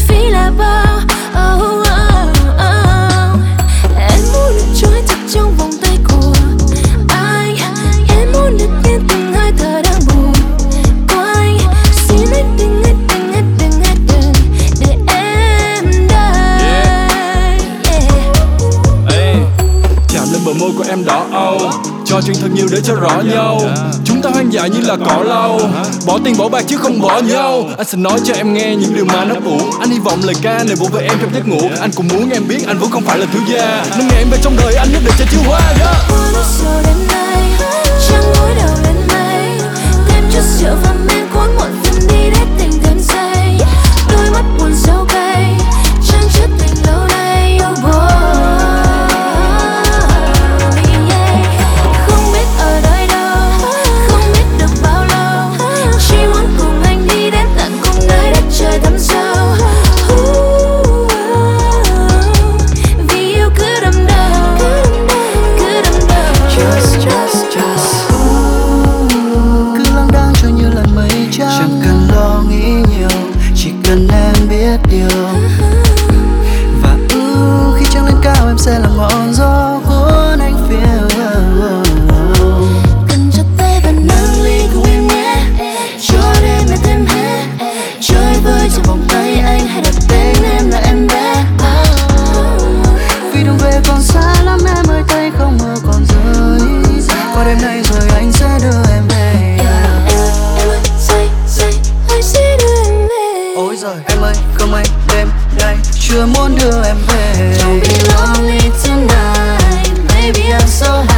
phí là bao. Em muốn được trôi thật trong vòng tay của anh. Em muốn được nghe từng hơi thở đang buồn quanh. Xin anh đừng để em đây. Chạm lên bờ môi của em đỏ âu, cho chuyện thật nhiều để cho rõ nhau. Chúng ta hoang dại như là cỏ lau, bỏ tiền bỏ bạc chứ không bỏ nhau. Anh sẽ nói cho em nghe những điều mà nó ủ. Anh hy vọng lời ca này vỗ về em trong giấc ngủ. Anh cũng muốn em biết anh vẫn không phải là thiếu gia, nên ngày em về trong đời anh nhất định sẽ chiêu hoa. Hoa nó sầu đêm nay, trăng gối đầu lên mây. Thêm chút rượu và men cuốn muộn phiền đi để tình thêm say. Đôi mắt buồn sâu cay, chân chất tình lâu nay. Oh boy, không biết ở đây đâu, không biết được bao lâu. Chỉ muốn cùng anh đi đến tận cùng nơi đất trời thẳm sâu. Vì yêu cứ đâm đầu, cứ đâm đầu. Cứ lang đang trôi như làn mây trắng, chẳng cần lo nghĩ nhiều, chỉ cần em biết điều. Và khi trăng lên cao em sẽ là ngọn gió cuốn anh phiêu. Cần chặt tay và nâng ly cùng em nhé, cho đêm em thêm hết. Chơi vơi trong vòng tay anh, hãy đặt tên em là em bé. Vì đường về còn xa lắm em ơi, tay không mơ còn rơi. Qua đêm nay rồi anh sẽ đưa em về. Em ơi, say, anh sẽ đưa em về. Ôi giời em ơi, không anh đêm nay chưa muốn đưa em về. Don't be lonely tonight, baby I'm so